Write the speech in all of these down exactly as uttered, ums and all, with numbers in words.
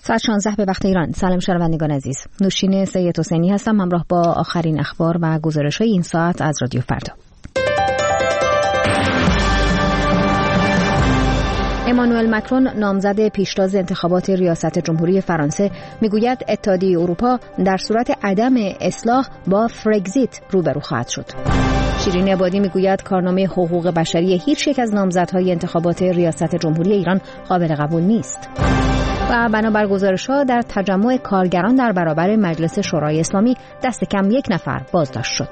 ساعت شانزده به وقت ایران. سلام شنوندگان عزیز. نوشین سید حسینی هستم همراه با آخرین اخبار و گزارش‌های این ساعت از رادیو فردا. امانوئل مکرون نامزد پیشتاز انتخابات ریاست جمهوری فرانسه میگوید اتحادیه اروپا در صورت عدم اصلاح با فرگزیت روبرو خواهد شد. شیرین عبادی میگوید کارنامه حقوق بشری هیچ یک از نامزدهای انتخابات ریاست جمهوری ایران قابل قبول نیست. و بنابر گزارش‌ها در تجمع کارگران در برابر مجلس شورای اسلامی دست کم یک نفر بازداشت شد.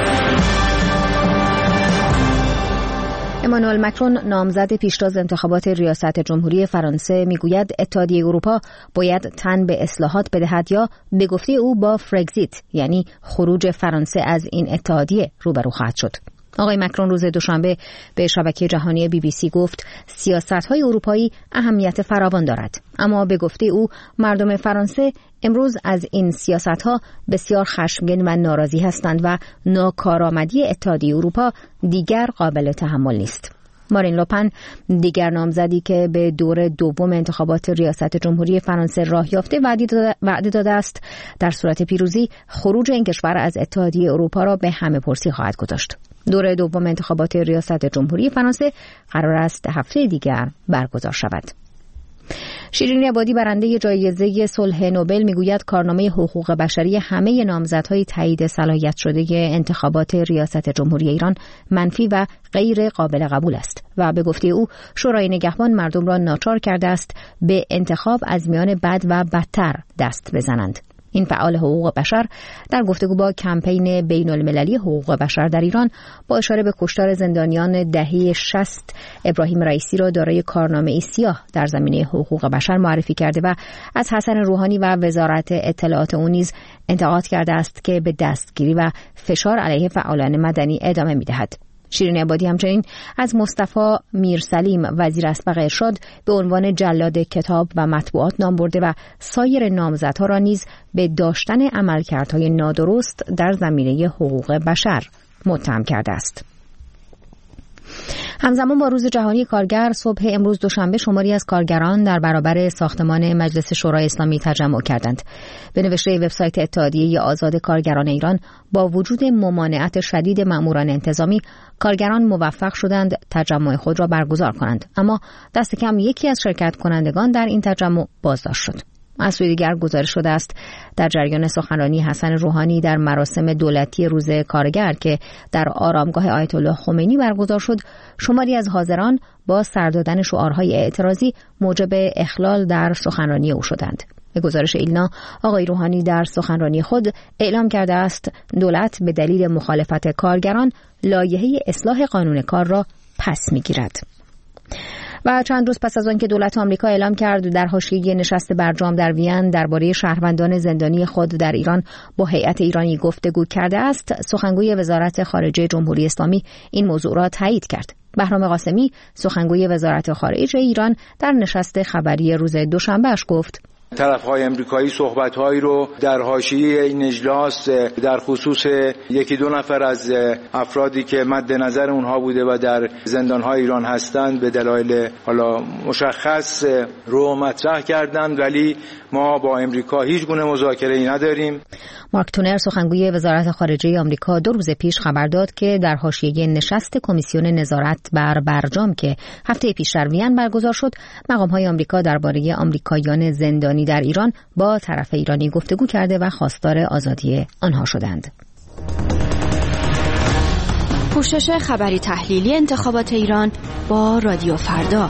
امانوئل مکرون نامزد پیشتاز انتخابات ریاست جمهوری فرانسه میگوید اتحادیه اروپا باید تن به اصلاحات بدهد یا به گفته او با فرگزیت یعنی خروج فرانسه از این اتحادیه روبرو خواهد شد. آقای مکرون روز دوشنبه به شبکه جهانی بی بی سی گفت سیاست‌های اروپایی اهمیت فراوان دارد، اما به گفته او مردم فرانسه امروز از این سیاست‌ها بسیار خشمگین و ناراضی هستند و ناکارآمدی اتحادیه اروپا دیگر قابل تحمل نیست. مارین لوپن دیگر نامزدی که به دور دوم انتخابات ریاست جمهوری فرانسه راه یافته وعده داده است در صورت پیروزی خروج این کشور از اتحادیه اروپا را به همه پرسی خواهد گذاشت. دور دوم انتخابات ریاست جمهوری فرانسه قرار است هفته دیگر برگزار شود. شیرین عبادی برنده جایزه صلح نوبل میگوید کارنامه حقوق بشری همه نامزدهای تایید صلاحیت شده انتخابات ریاست جمهوری ایران منفی و غیر قابل قبول است و به گفته او شورای نگهبان مردم را ناچار کرده است به انتخاب از میان بد و بدتر دست بزنند. این فعال حقوق بشر در گفتگو با کمپین بین المللی حقوق بشر در ایران با اشاره به کشتار زندانیان دهه شصت ابراهیم رئیسی را دارای کارنامه‌ای سیاه در زمینه حقوق بشر معرفی کرده و از حسن روحانی و وزارت اطلاعات او نیز انتقاد کرده است که به دستگیری و فشار علیه فعالان مدنی ادامه می‌دهد. شیرین عبادی همچنین از مصطفی میرسلیم وزیر اسبق ارشاد به عنوان جلاد کتاب و مطبوعات نام برده و سایر نامزدها را نیز به داشتن عملکردهای نادرست در زمینه حقوق بشر متهم کرده است. همزمان با روز جهانی کارگر صبح امروز دوشنبه شماری از کارگران در برابر ساختمان مجلس شورای اسلامی تجمع کردند. به نوشته وبسایت اتحادیه آزاد کارگران ایران با وجود ممانعت شدید ماموران انتظامی کارگران موفق شدند تجمع خود را برگزار کنند، اما دست کم یکی از شرکت کنندگان در این تجمع بازداشت شد. از سوی دیگر گزارش شده است در جریان سخنرانی حسن روحانی در مراسم دولتی روز کارگر که در آرامگاه آیت الله خمینی برگزار شد، شماری از حاضران با سر دادن شعارهای اعتراضی موجب اخلال در سخنرانی او شدند. به گزارش ایلنا، آقای روحانی در سخنرانی خود اعلام کرده است دولت به دلیل مخالفت کارگران لایحه اصلاح قانون کار را پس می‌گیرد. و چند روز پس از آن که دولت آمریکا اعلام کرد در حاشیه نشست برجام در وین درباره شهروندان زندانی خود در ایران با هیئت ایرانی گفتگو کرده است، سخنگوی وزارت خارجه جمهوری اسلامی این موضوع را تایید کرد. بهرام قاسمی سخنگوی وزارت خارجه ایران در نشست خبری روز دوشنبه اش گفت طرف‌های امریکایی صحبت‌هایی رو در حاشیه این اجلاس در خصوص یکی دو نفر از افرادی که مد نظر اونها بوده و در زندان‌های ایران هستند به دلایل حالا مشخص رو مطرح کردند، ولی ما با امریکا هیچ گونه مذاکره‌ای نداریم. مارک تونر سخنگوی وزارت خارجه آمریکا دو روز پیش خبر داد که در حاشیه نشست کمیسیون نظارت بر برجام که هفته پیش در وین برگزار شد، مقام‌های آمریکا درباره آمریکاییان زندانی در ایران با طرف ایرانی گفتگو کرده و خواستار آزادی آنها شدند. پوشش خبری تحلیلی انتخابات ایران با رادیو فردا.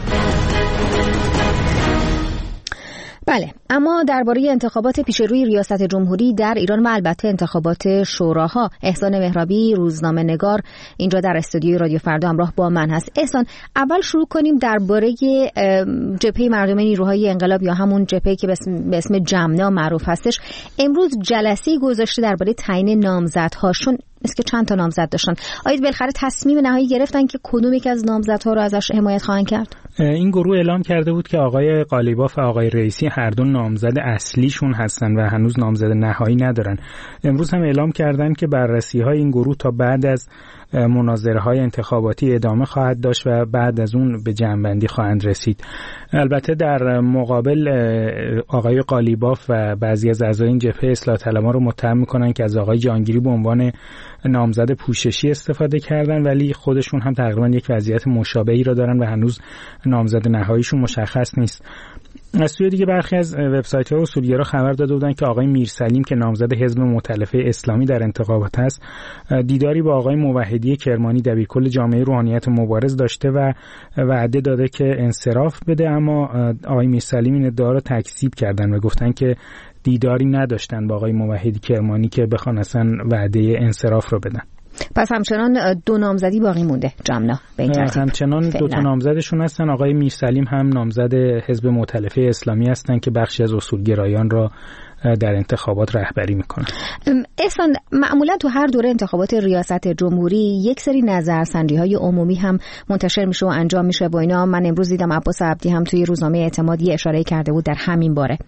بله، اما درباره انتخابات پیشروی ریاست جمهوری در ایران و البته انتخابات شوراها، احسان مهرابی روزنامه نگار اینجا در استودیوی رادیو فردا همراه با من هست. احسان، اول شروع کنیم درباره جبهه مردم نیروهای انقلاب یا همون جبهه که به اسم جمنا معروف هستش. امروز جلسه‌ای گذاشته درباره تعیین نامزدهاشون، مثل که چند تا نامزد داشتن. آیا بالاخره تصمیم نهایی گرفتن که کدوم یک از نامزدها رو ازش حمایت خواهند کرد؟ این گروه اعلام کرده بود که آقای قالیباف و آقای رئیسی هر دو نامزد اصلیشون هستن و هنوز نامزد نهایی ندارن. امروز هم اعلام کردن که بررسی‌های این گروه تا بعد از مناظره‌های انتخاباتی ادامه خواهد داشت و بعد از اون به جمع‌بندی خواهند رسید. البته در مقابل آقای قالیباف و بعضی از اعضای این جبهه اصلاح طلبان رو متهم می‌کنن که از آقای جهانگیری به عنوان نامزد پوششی استفاده کردن، ولی خودشون هم تقریبا یک وضعیت مشابهی را دارن و هنوز نامزد نهاییشون مشخص نیست. از سوی دیگه برخی از وبسایت‌ها و اصولگرا خبر داده بودن که آقای میرسلیم که نامزد حزب مؤتلفه اسلامی در انتخابات است، دیداری با آقای موحدی کرمانی دبیرکل جامعه روحانیت مبارز داشته و وعده داده که انصراف بده، اما آقای میرسلیم این ادعا را تکذیب کردن و گفتن که دیداری نداشتن با آقای موحدی کرمانی که بخوان اصلا وعده انصراف رو بدن. پس همچنان دو نامزدی باقی مونده جمنا به این ترتیب. همچنان دو تا نامزدشون هستن. آقای میرسلیم هم نامزد حزب مؤتلفه اسلامی هستن که بخشی از اصولگرایان را در انتخابات رهبری میکنن. احسان، معمولا تو هر دوره انتخابات ریاست جمهوری یک سری نظرسنجی های عمومی هم منتشر میشه و انجام میشه با اینا. من امروز دیدم عباس عبدی هم توی روزنامه اعتماد یه اشاره کرده بود در همین باره.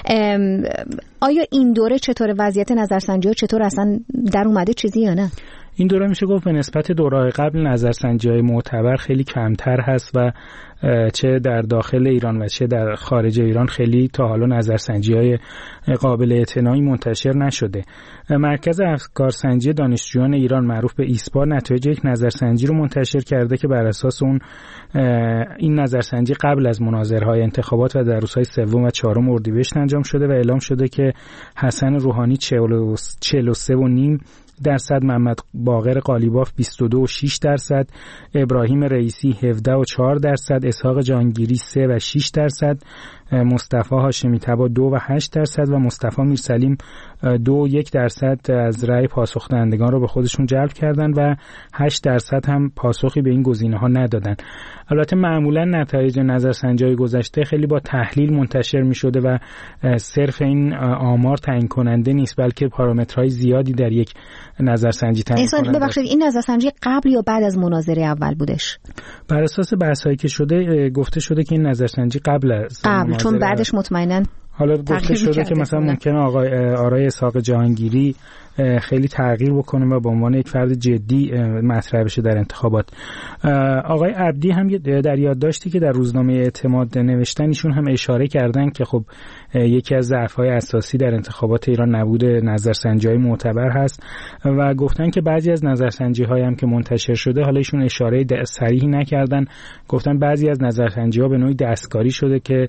آیا این دوره چطور وضعیت نظرسنجی ها چطور اصلا در اومده چیزی یا نه؟ این دوره میشه گفت به نسبت دوره‌های قبل نظرسنجی‌های معتبر خیلی کمتر هست و چه در داخل ایران و چه در خارج ایران خیلی تا حالا نظرسنجی‌های قابل اعتنایی منتشر نشده. مرکز افکارسنجی دانشجویان ایران معروف به ایسپا نتایج یک نظرسنجی رو منتشر کرده که بر اساس اون این نظرسنجی قبل از مناظره‌های انتخابات و در روزهای سوم و چهارم اردیبهشت انجام شده و اعلام شده که حسن روحانی چهل و سه و نیم درصد، محمد باقر قالیباف بیست و دو و شش درصد، ابراهیم رئیسی هفده و چهار درصد، اسحاق جهانگیری سه و شش درصد، مصطفی هاشمی طبا دو و هشت درصد و مصطفی میرسلیم دو و یک درصد از رأی پاسخ دهندگان رو به خودشون جلب کردن و هشت درصد هم پاسخی به این گزینه‌ها ندادن. البته معمولا نتایج نظرسنجی‌های گذشته خیلی با تحلیل منتشر می‌شده و صرف این آمار تعیین کننده نیست، بلکه پارامترهای زیادی در یک نظرسنجی تعیین کننده. ببخشید این نظرسنجی قبل یا بعد از مناظره اول بودش؟ بر اساس بحث‌هایی که شده گفته شده که این نظرسنجی قبل از قبل، چون بعدش مطمئناً حالا گفته شده که مثلا ممکنه آقای آرای اسحاق جهانگیری خیلی تغییر بکنه و به عنوان یک فرد جدی مطرح بشه در انتخابات. آقای عبدی هم در یادداشتی که در روزنامه اعتماد نوشتن ایشون هم اشاره کردن که خب یکی از ضعف‌های اساسی در انتخابات ایران نبود نظرسنجی‌های معتبر هست و گفتن که بعضی از نظرسنجی‌های هم که منتشر شده، حالا ایشون اشاره صریحی نکردن، گفتن بعضی از نظرسنجی‌ها به نوعی دستکاری شده که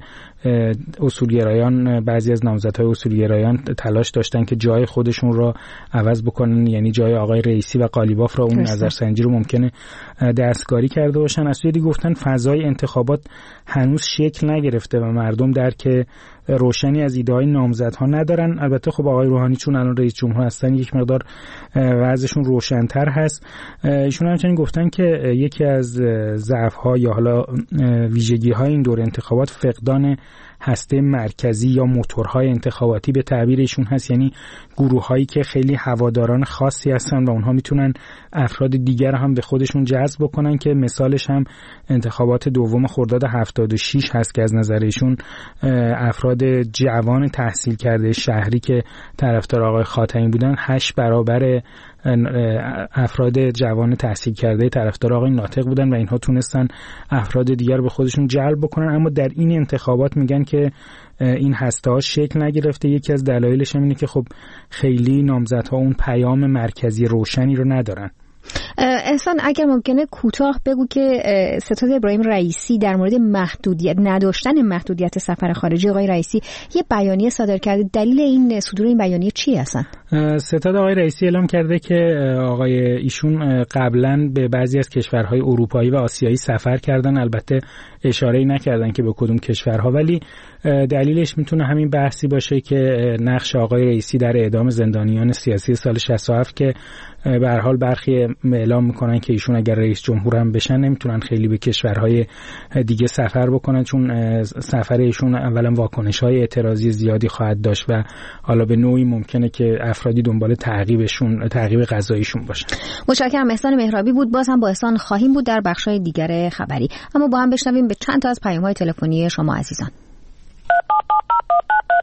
اصولگرایان، بعضی از نامزدهای اصولگرایان تلاش داشتن که جای خودشون را عوض بکنن، یعنی جای آقای رئیسی و قالیباف را اون نظرسنجی رو ممکنه دستکاری کرده باشن. از سوی دیگه گفتن فضای انتخابات هنوز شکل نگرفته و مردم درک روشنی از ایده‌های نامزدها ندارن. البته خب آقای روحانی چون الان رئیس جمهور هستن یک مقدار وضعشون روشن‌تر هست. ایشون همچنین گفتن که یکی از ضعف‌ها یا حالا ویژگی‌های این دور انتخابات فقدان هسته مرکزی یا موتورهای انتخاباتی به تعبیر ایشون هست، یعنی گروه‌هایی که خیلی هواداران خاصی هستن و اونها میتونن افراد دیگر هم به خودشون جذب بکنن که مثالش هم انتخابات دوم خرداد هفتاد و شش هست که از نظر ایشون افراد جوان تحصیل کرده شهری که طرفدار آقای خاتمی بودن هشت برابر افراد جوان تحصیل کرده طرفدار آقای ناطق بودن و اینها تونستن افراد دیگر به خودشون جلب بکنن. اما در این انتخابات میگن که این هسته ها شکل نگرفته. یکی از دلایلش هم اینه که خب خیلی نامزدها اون پیام مرکزی روشنی رو ندارن. احسان اگر ممکنه کوتاه بگو که ستاد ابراهیم رئیسی در مورد محدودیت نداشتن محدودیت سفر خارجی آقای رئیسی یه بیانیه صادر کرده، دلیل این صدور این بیانیه چی هستن؟ ستاد آقای رئیسی اعلام کرده که آقای ایشون قبلا به بعضی از کشورهای اروپایی و آسیایی سفر کردن، البته اشاره‌ای نکردن که به کدوم کشورها، ولی دلیلش میتونه همین بحثی باشه که نقش آقای رئیسی در اعدام زندانیان سیاسی سال شصت و هفت که به هر حال برخی اعلام میکنن که ایشون اگر رئیس جمهور هم بشن نمیتونن خیلی به کشورهای دیگه سفر بکنن، چون سفر ایشون اولا واکنش‌های اعتراضی زیادی خواهد داشت و حالا به نوعی ممکنه که افرادی دنبال تعقیبشون تعقیب قضاییشون باشن. متشکرم. احسان مهرابی بود. باز هم با احسان خواهیم بود در بخش‌های دیگر خبری، اما با هم بشنویم به چند تا از پیام‌های تلفنی شما عزیزان.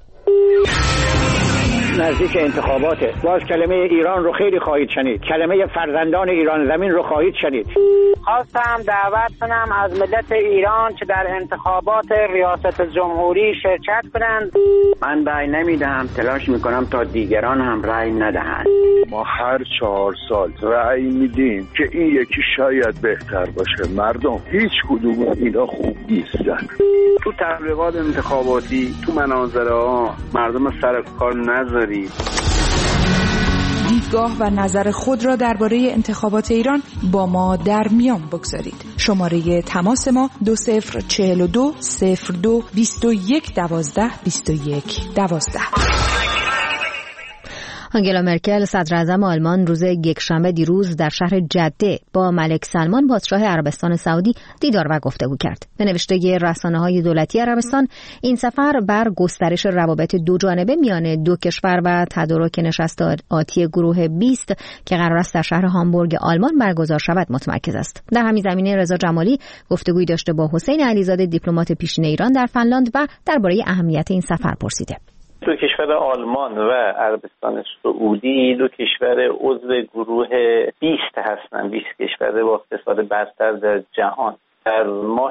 نزدیک انتخاباته. باز کلمه ایران رو خیلی خواهید شنید، کلمه فرزندان ایران زمین رو خواهید شنید. خواستم دعوت کنم از ملت ایران که در انتخابات ریاست جمهوری شرکت کنند. من رأی نمیدهم، تلاش میکنم تا دیگران هم رأی ندهند. ما هر چهار سال رأی میدیم که این یکی شاید بهتر باشه. مردم هیچ کدوم اینا خوب نیستن. تو تبلیغات انتخاباتی، تو مناظره ها مردم سر کار نذارید. دیدگاه و نظر خود را درباره انتخابات ایران با ما در میان بگذارید. شماره تماس ما دو صفر چهل و دو صفر دو بیست و یک دوازده بیست و یک دوازده. آنگلا مرکل صدر اعظم آلمان روز یکشنبه دیروز در شهر جده با ملک سلمان پادشاه عربستان سعودی دیدار و گفتگو کرد. به نوشته رسانه‌های دولتی عربستان، این سفر بر گسترش روابط دو جانبه میان دو کشور و تدارک نشست آتی گروه بیست که قرار است در شهر هامبورگ آلمان برگزار شود متمرکز است. در همین زمینه رضا جمالی گفتگویی داشته با حسین علیزاده دیپلمات پیشین ایران در فنلاند و درباره اهمیت این سفر پرسیده. دو کشور آلمان و عربستان سعودی دو کشور عضو گروه بیست هستند، بیست کشور با اقتصاد برتر در جهان. در ماه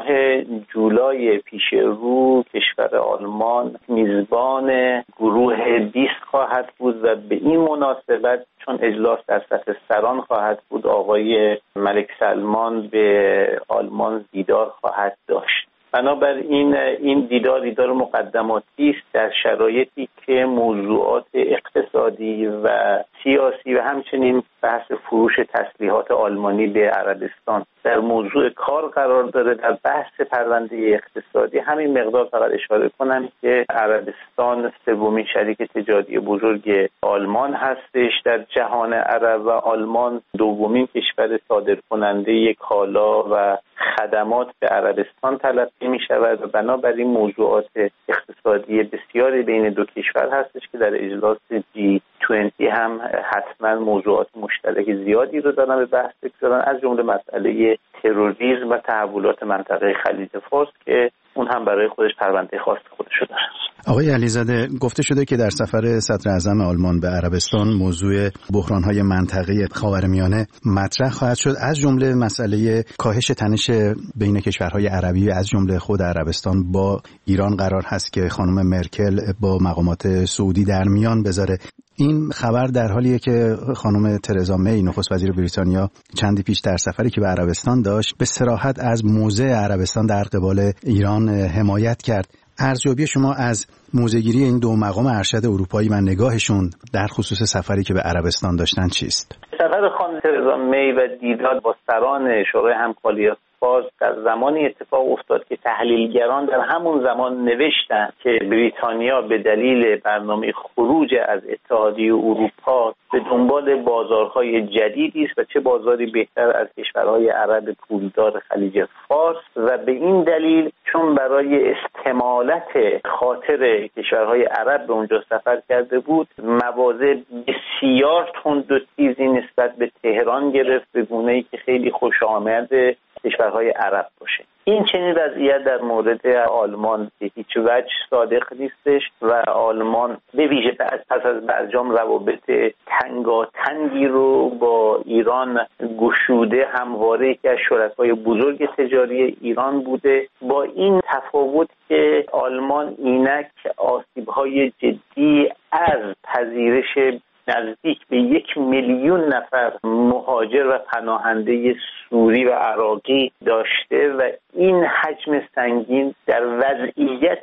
جولای پیش رو کشور آلمان میزبان گروه بیست خواهد بود و به این مناسبت چون اجلاس در سطح سران خواهد بود، آقای ملک سلمان به آلمان دیدار خواهد داشت. بنابراین این دیدار دیدار مقدماتی است در شرایطی که موضوعات اقتصادی و سیاسی و همچنین بحث فروش تسلیحات آلمانی به عربستان در موضوع کار قرار داره. در بحث پرونده اقتصادی همین مقدار فقط اشاره کنم که عربستان سومین شریک تجاری بزرگ آلمان هستش در جهان عرب و آلمان دومین کشور صادرکننده کالا و خدمات به عربستان تلقی می شود و بنابراین موضوعات اقتصادی بسیاری بین دو کشور هستش که در اجلاس جی بیست هم حتما موضوعات مشترک زیادی رو دارن به بحث بگذارن، از جمله مسئله تروریسم و تحولات منطقه خلیج فارس که اون هم برای خودش پرونده خاص خودشو داره. آقای علیزاده، گفته شده که در سفر صدر اعظم آلمان به عربستان موضوع بحران‌های منطقه خاورمیانه مطرح خواهد شد، از جمله مسئله کاهش تنش بین کشورهای عربی از جمله خود عربستان با ایران قرار هست که خانم مرکل با مقامات سعودی در میان بذاره. این خبر در حالیه که خانم ترزا می نخست وزیر بریتانیا چندی پیش در سفری که به عربستان داشت به صراحت از موضع عربستان در قبال ایران حمایت کرد. ارزیابی شما از موضع‌گیری این دو مقام ارشد اروپایی و نگاهشون در خصوص سفری که به عربستان داشتن چیست؟ سفر خانم ترزا می و دیدار با سران شورای همکاری باز در زمانی اتفاق افتاد که تحلیلگران در همون زمان نوشتند که بریتانیا به دلیل برنامه خروج از اتحادیه اروپا به دنبال بازارهای جدیدی است و چه بازاری بهتر از کشورهای عرب پولدار خلیج فارس و به این دلیل چون برای استمالت خاطر کشورهای عرب به اونجا سفر کرده بود، مواضع بسیار تند و تیزی نسبت به تهران گرفت به گونه‌ای که خیلی خوش آمد کشورهای عرب باشه. این چنین وضعیت در مورد آلمان به هیچ وجه صادق نیستش و آلمان به ویژه پس از برجام روابط تنگاتنگی رو با ایران گشوده، همواره که از شرکای بزرگ تجاری ایران بوده، با این تفاوت که آلمان اینک آسیب‌های جدی از پذیرش نزدیک به یک میلیون نفر مهاجر و پناهنده سوری و عراقی داشته و این حجم سنگین در وضعیت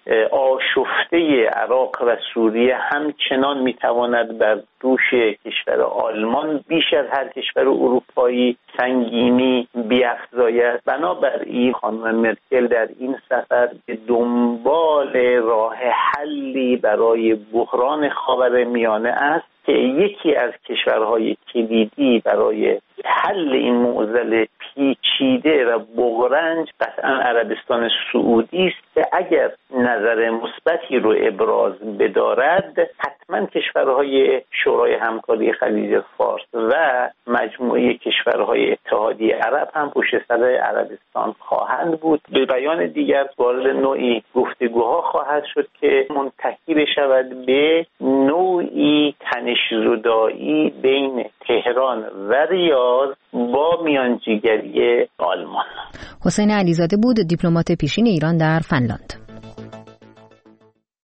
آشفته عراق و سوریه همچنان میتواند بر دوش کشور آلمان بیش از هر کشور اروپایی سنگینی بیفزاید. بنابراین خانم مرکل در این سفر به دنبال راه حلی برای بحران خاورمیانه است که یکی از کشورهای کلیدی برای حل این معضل پیچیده و بغرنج قطعا عربستان سعودی است که اگر نظر مثبتی رو ابراز بدارد، حتما کشورهای شورای همکاری خلیج فارس و مجموعه کشورهای اتحادیه عرب هم پشت سر عربستان خواهند بود. به بیان دیگر وارد نوعی گفتگوها خواهد شد که منتهی بشود به نوعی تنش‌زدایی بین تهران و ریاض با میانجیگری آلمان. حسین علیزاده بود، دیپلمات پیشین ایران در فنلاند.